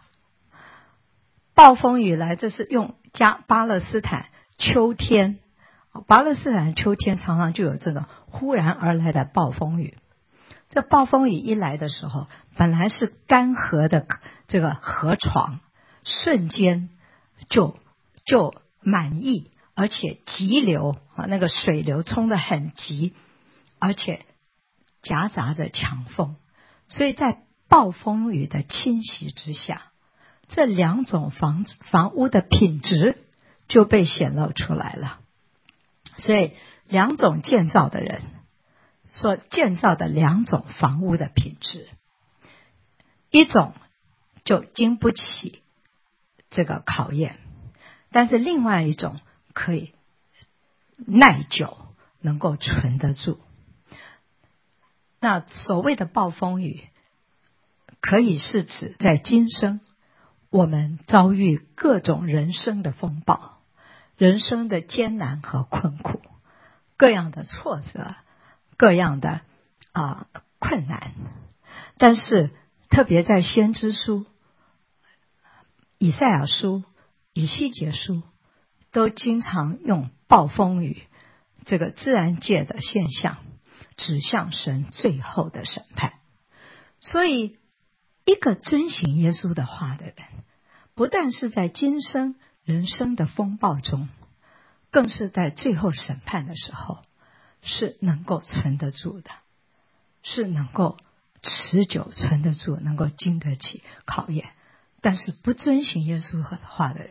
这是用巴勒斯坦秋天，巴勒斯坦秋天常常就有这种忽然而来的暴风雨。这暴风雨一来的时候，本来是干涸的这个河床瞬间就满溢，而且急流，那个水流冲得很急，而且夹杂着强风。所以在暴风雨的侵袭之下，这两种房屋的品质就被显露出来了。所以两种建造的人所建造的两种房屋的品质，一种就经不起这个考验，但是另外一种可以耐久，能够存得住。那所谓的暴风雨，可以是指在今生我们遭遇各种人生的风暴，人生的艰难和困苦，各样的挫折，各样的困难。但是特别在先知书、以赛亚书、以西结书都经常用暴风雨这个自然界的现象指向神最后的审判。所以一个遵行耶稣的话的人，不但是在今生人生的风暴中，更是在最后审判的时候是能够存得住的，是能够持久存得住，能够经得起考验。但是不遵行耶稣的话的人，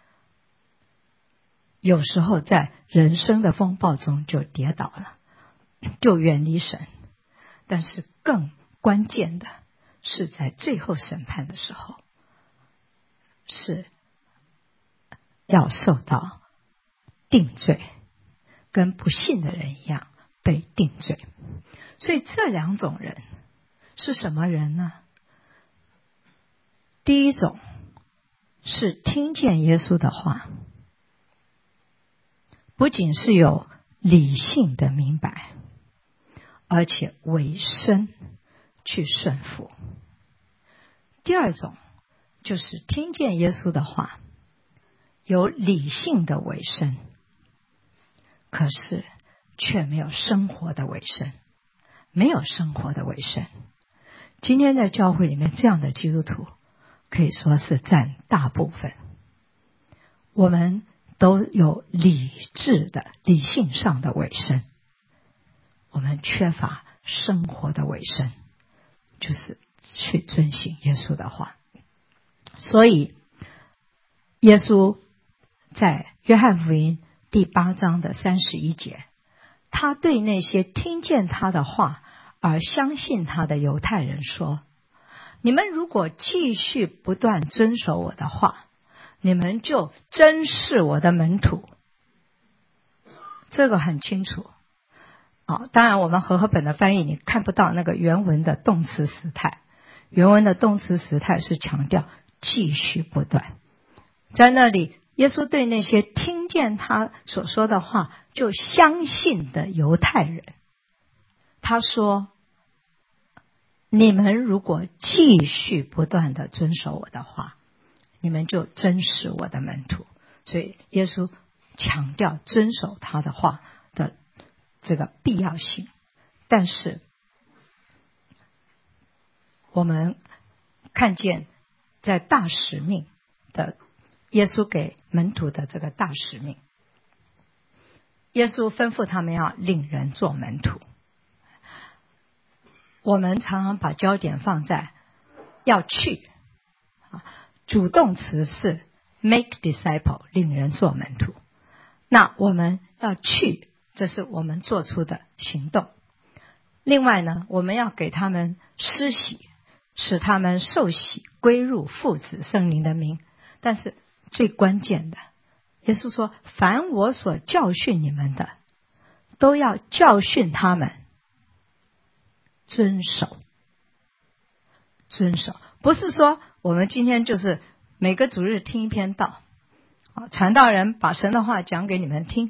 有时候在人生的风暴中就跌倒了，就远离神。但是更关键的是在最后审判的时候，是要受到定罪，跟不信的人一样被定罪。所以这两种人是什么人呢？第一种是听见耶稣的话，不仅是有理性的明白，而且委身去顺服。第二种就是听见耶稣的话，有理性的委身，可是却没有生活的委身，没有生活的委身。今天在教会里面，这样的基督徒可以说是占大部分。我们都有理智的、理性上的委身，我们缺乏生活的委身，就是去遵行耶稣的话。所以耶稣在约翰福音第8章的31节，他对那些听见他的话而相信他的犹太人说，你们如果继续不断遵守我的话，你们就真是我的门徒。这个很清楚。当然我们和合本的翻译你看不到那个原文的动词时态，原文的动词时态是强调继续不断。在那里耶稣对那些听见他所说的话就相信的犹太人，他说，你们如果继续不断的遵守我的话， 你们就真是我的门徒。所以耶稣强调遵守他的话的这个必要性。但是我们看见在大使命的耶稣给门徒的这个大使命，耶稣吩咐他们要领人做门徒。我们常常把焦点放在要去，主动词是 make disciple， 领人做门徒。那我们要去，这是我们做出的行动。另外呢，我们要给他们施洗，使他们受洗归入父子圣灵的名。但是最关键的，耶稣说，凡我所教训你们的，都要教训他们遵守。遵守不是说我们今天就是每个主日听一篇道，传道人把神的话讲给你们听，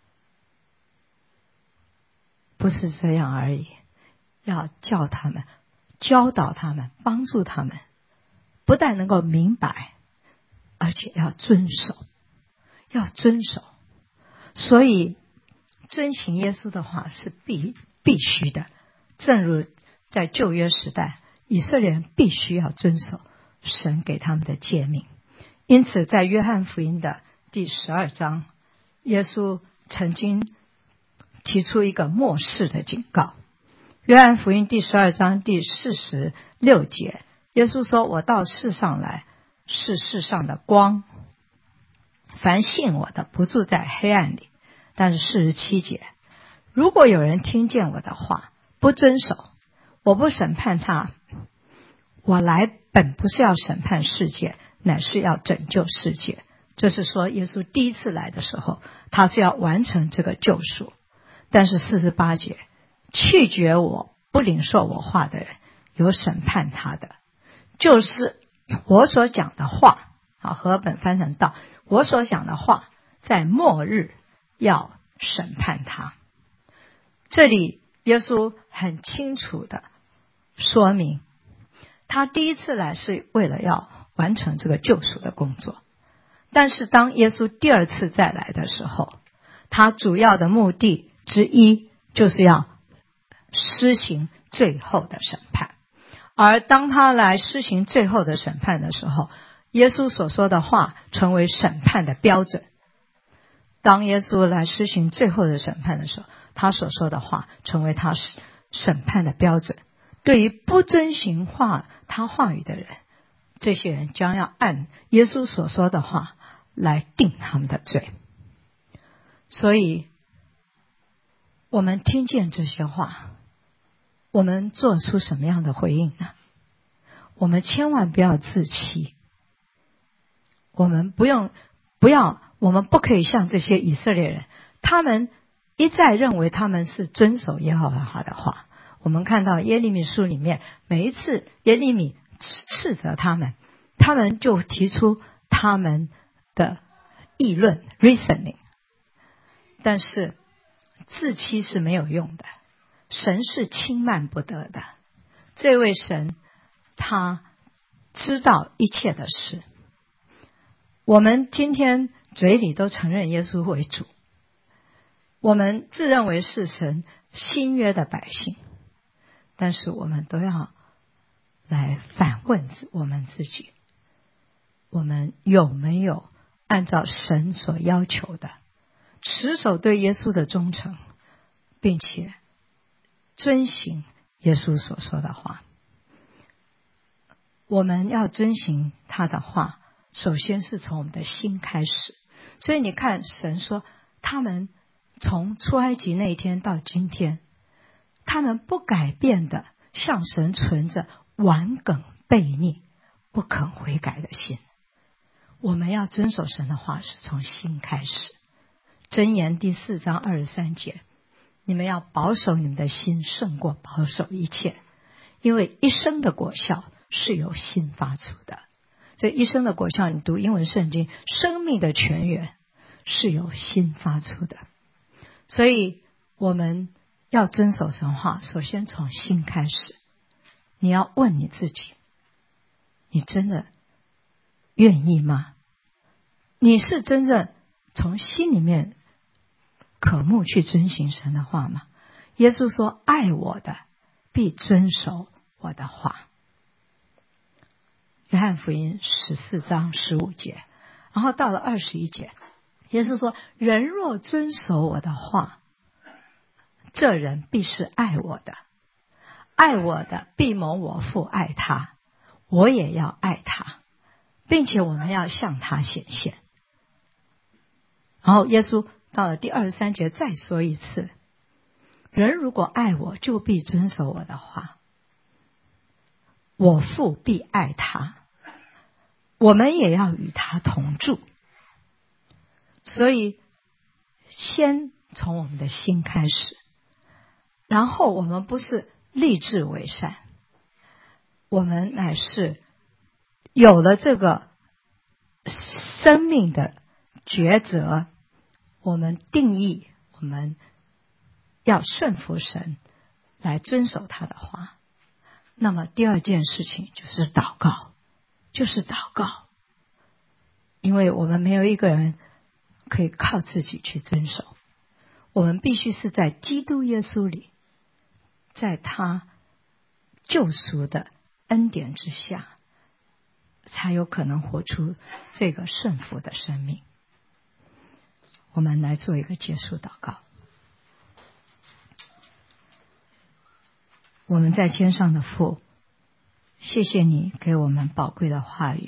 不是这样而已。要教他们，教导他们，帮助他们，不但能够明白，而且要遵守，要遵守。所以遵行耶稣的话是必须的。正如在旧约时代，以色列人必须要遵守神给他们的诫命。因此在约翰福音的第12章，耶稣曾经提出一个末世的警告。约翰福音第12章第46节，耶稣说，我到世上来是世上的光，凡信我的不住在黑暗里。但是47节，如果有人听见我的话不遵守，我不审判他，我来本不是要审判世界，乃是要拯救世界。这是说耶稣第一次来的时候，他是要完成这个救赎。但是48节，拒绝我不领受我话的人，有审判他的，就是我所讲的话，和本翻成道，我所讲的话在末日要审判他。这里耶稣很清楚的说明，他第一次来是为了要完成这个救赎的工作。但是当耶稣第二次再来的时候，他主要的目的之一就是要施行最后的审判。而当他来施行最后的审判的时候，耶稣所说的话成为审判的标准。当耶稣来施行最后的审判的时候，他所说的话成为他审判的标准。对于不遵行他话语的人，这些人将要按耶稣所说的话来定他们的罪。所以我们听见这些话，我们做出什么样的回应呢？我们千万不要自欺，我们我们不可以像这些以色列人，他们一再认为他们是遵守耶和华的话。我们看到耶利米书里面，每一次耶利米斥责他们，他们就提出他们的议论 reasoning。 但是自欺是没有用的，神是轻慢不得的。这位神他知道一切的事。我们今天嘴里都承认耶稣为主，我们自认为是神新约的百姓，但是我们都要来反问我们自己，我们有没有按照神所要求的持守对耶稣的忠诚，并且遵行耶稣所说的话。我们要遵行他的话，首先是从我们的心开始。所以你看，神说他们从出埃及那一天到今天，他们不改变的向神存着顽梗悖逆不肯悔改的心。我们要遵守神的话是从心开始。箴言第4章23节，你们要保守你们的心胜过保守一切，因为一生的果效是由心发出的。这一生的果效，你读英文圣经，生命的泉源是由心发出的。所以我们要遵守神话，首先从心开始。你要问你自己，你真的愿意吗？你是真正从心里面渴慕去遵行神的话吗？耶稣说，爱我的必遵守我的话。约翰福音14章15节，然后到了21节，耶稣说，人若遵守我的话，这人必是爱我的，爱我的必蒙我父爱他，我也要爱他，并且我们要向他显现。然后耶稣到了第23节再说一次，人如果爱我，就必遵守我的话，我父必爱他，我们也要与他同住。所以先从我们的心开始，然后我们不是立志为善，我们乃是有了这个生命的抉择，我们定义我们要顺服神，来遵守他的话。那么第二件事情就是祷告，因为我们没有一个人可以靠自己去遵守，我们必须是在基督耶稣里，在他救赎的恩典之下，才有可能活出这个顺服的生命。我们来做一个结束祷告。我们在天上的父，谢谢你给我们宝贵的话语。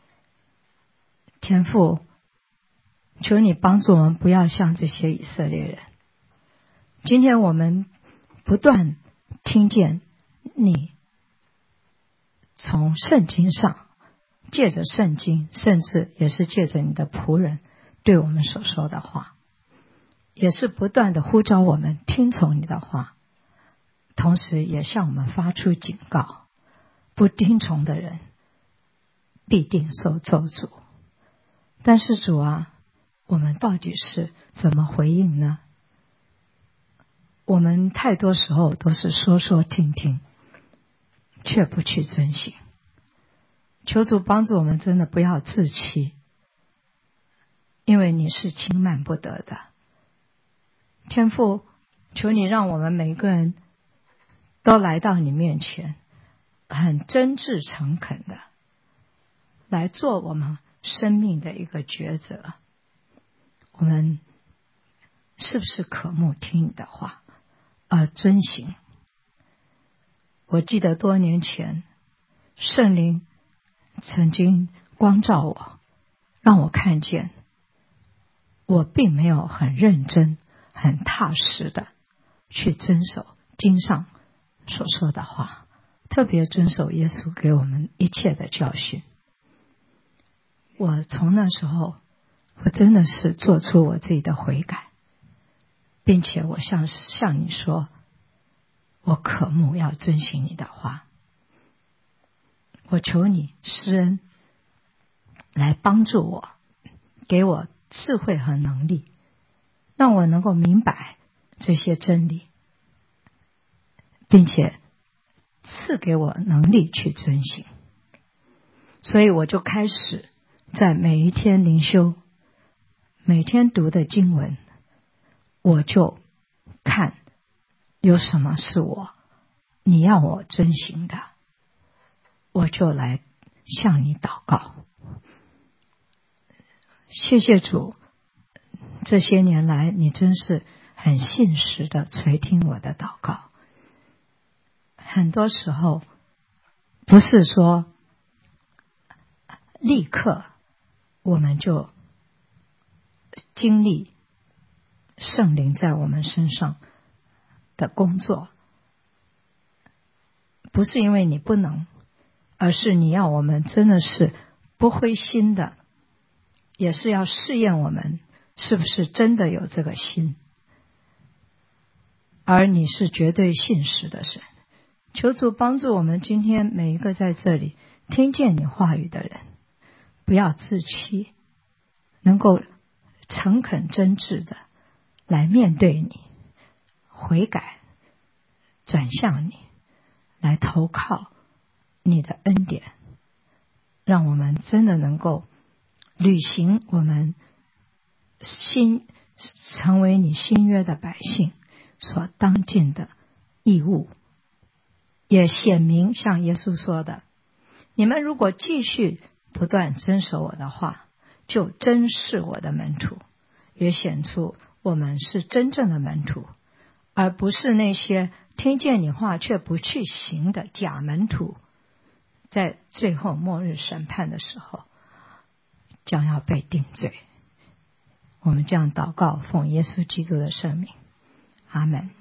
天父，求你帮助我们不要像这些以色列人。今天我们不断听见你从圣经上，借着圣经，甚至也是借着你的仆人对我们所说的话，也是不断的呼召我们听从你的话，同时也向我们发出警告，不听从的人必定受咒诅。但是主啊，我们到底是怎么回应呢？我们太多时候都是说说听听，却不去遵行。求主帮助我们，真的不要自欺，因为你是轻慢不得的。天父，求你让我们每个人都来到你面前，很真挚诚恳的来做我们生命的一个抉择。我们是不是渴慕听你的话而遵行？我记得多年前圣灵曾经光照我，让我看见我并没有很认真很踏实的去遵守经上所说的话，特别遵守耶稣给我们一切的教训。我从那时候，我真的是做出我自己的悔改，并且我向你说，我渴慕要遵行你的话。我求你施恩来帮助我，给我智慧和能力，让我能够明白这些真理，并且赐给我能力去遵行。所以我就开始在每一天灵修，每天读的经文，我就看有什么是你要我遵行的，我就来向你祷告。谢谢主，这些年来你真是很信实的垂听我的祷告。很多时候不是说立刻我们就经历圣灵在我们身上的工作，不是因为你不能，而是你要我们真的是不灰心的，也是要试验我们是不是真的有这个心。而你是绝对信实的神，求主帮助我们今天每一个在这里听见你话语的人，不要自欺，能够诚恳真挚的来面对你，悔改，转向你，来投靠你的恩典， 让我们真的能够履行我们成为你新约的百姓所当尽的义务，也显明像耶稣说的，你们如果继续不断遵守我的话，就真是我的门徒，也显出我们是真正的门徒，而不是那些听见你话却不去行的假门徒，在最后末日审判的时候将要被定罪。我们这样祷告，奉耶稣基督的圣名，阿们。